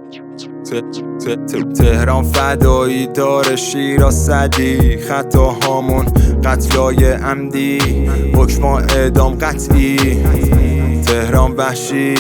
تهران فدایی داره شیراز صدی، خطاهامون قتلای عمدی، حکم اعدام قطعی. تهران وحشی،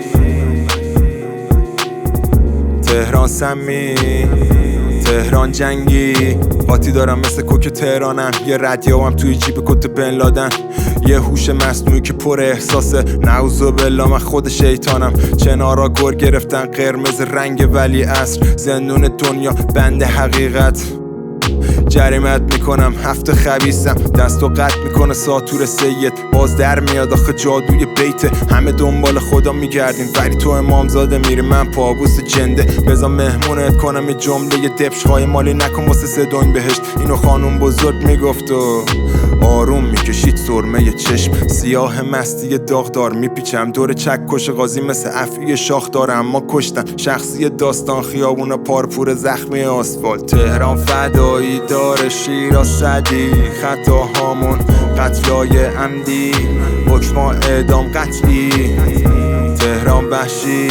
تهران سمی، تهران جنگی. قاطی دارم مثل کوک تهرانم، یه ردیابم توی جیب کت بن لادن، یه هوش مصنوعی که پر احساسه. نعوذ بالله من خود شیطانم. چنارا گر گرفتن قرمز رنگ ولی عصر، زندون دنیا بند حقیقت. جریمت میکنم هفته خبیثم، دستو قطع میکنه ساتور سید. باز در میاد آخه جادوی بیته، همه دنبال خدا میگردیم ولی تو امامزاده میری، من پابوس جنده. بذار مهمونت کنم یه جمله دبش های مالی نکن واسه سدون بهشت. اینو خانوم بزرگ میگفت و آروم میکشید سرمه چشم. سیاه مستی داغدار میپیچم دور چکش قاضی مثل افعی شاخ داره، اما کشتن شخصی داستان خیابونا پارپور زخمی آسفالت. تهران فدایی داره شیراز صدی، خطاهامون قتلای عمدی، حکم اعدام قطعی. تهران وحشی،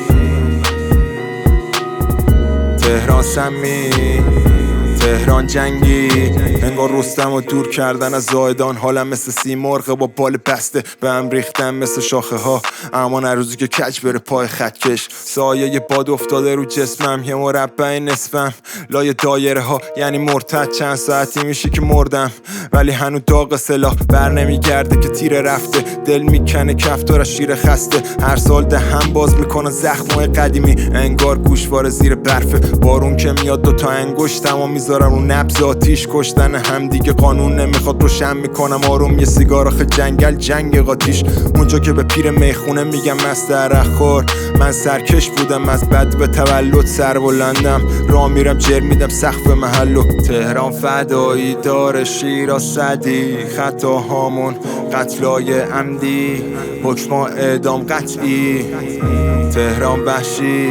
تهران سمی، تهران جنگی. انگار رستم رو دور کردن از زایدان، حالم مثل سیمرغ با بال بسته به هم ریختن مثل شاخه ها. اما نه روزی که کج بره پای خطکش، سایه یه باد افتاده رو جسمم، یه مربع نصفم لای دایره ها. یعنی مرتد چند ساعتی میشه که مردم ولی هنو داغ سلاح بر نمیگرده که تیره رفته. دل میکنه کفتار شیر خسته، هر سال دهم باز میکنه زخمای قدیمی. انگار گوشواره زیر برفه، بارون که میاد دوتا انگشتمو میذارم رو نبض آتیش. کشتن هم دیگه قانون نمیخواد، روشن میکنم آروم یه سیگار. آخه جنگل جنگ قاتیش، اونجا که به پیر میخونه میگم مست عرقخور. من سرکش بودم از بد به تولد، سر بلندم راه میرم جر میدم سقف محلو. تهران فدایی داره شیراز صدی، خطاهامون قتلای عمدی، حکم اعدام قطعی. تهران وحشی،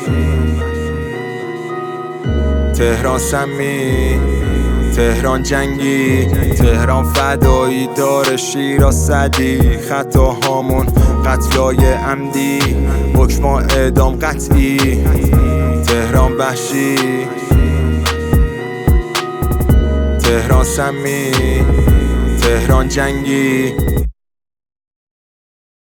تهران سمی، تهران جنگی. تهران فدایی داره شیراز صدی، خطاهامون قتلای عمدی، حکم اعدام قطعی. تهران وحشی، تهران سمی، تهران جنگی.